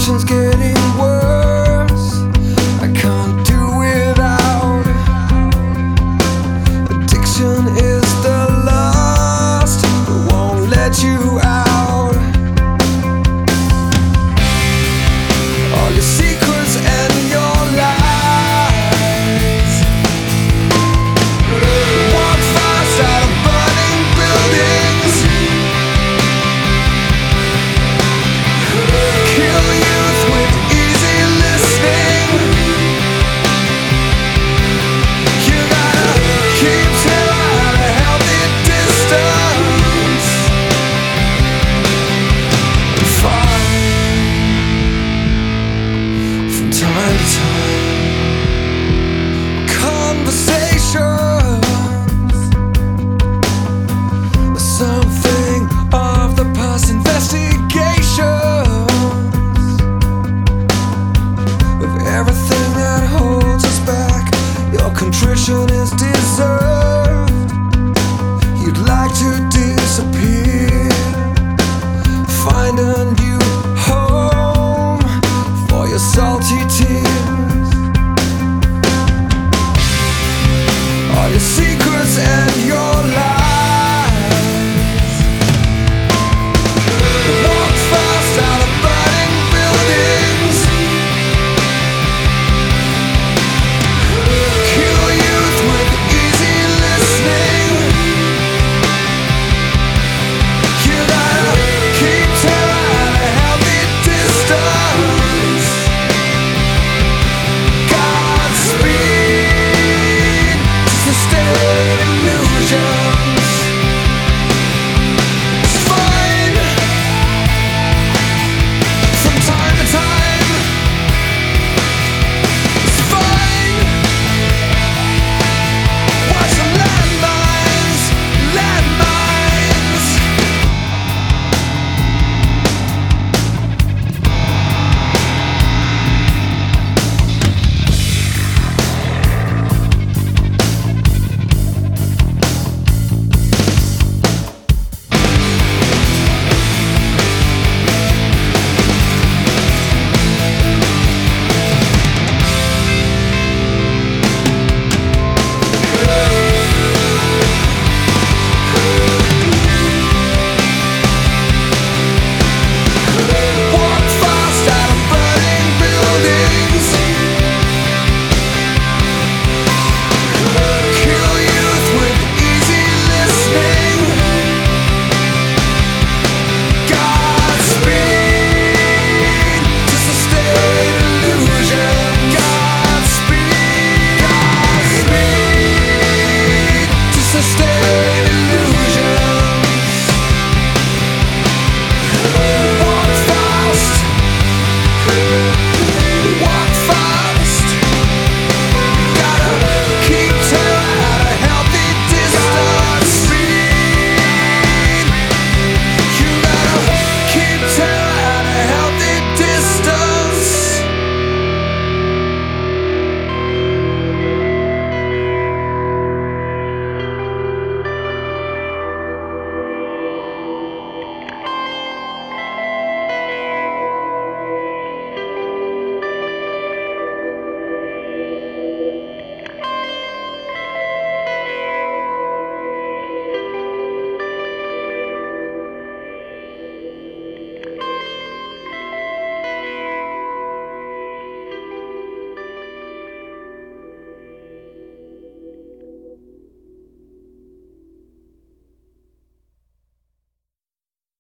Addiction's getting worse. I can't do without. Addiction is the lust that won't let you out. All your secrets and your lies. Walk fast out of burning buildings. Kill youth with easy listening. You gotta keep terror at a healthy distance. And fight from time to time. Conversations, something of the past. Investigate.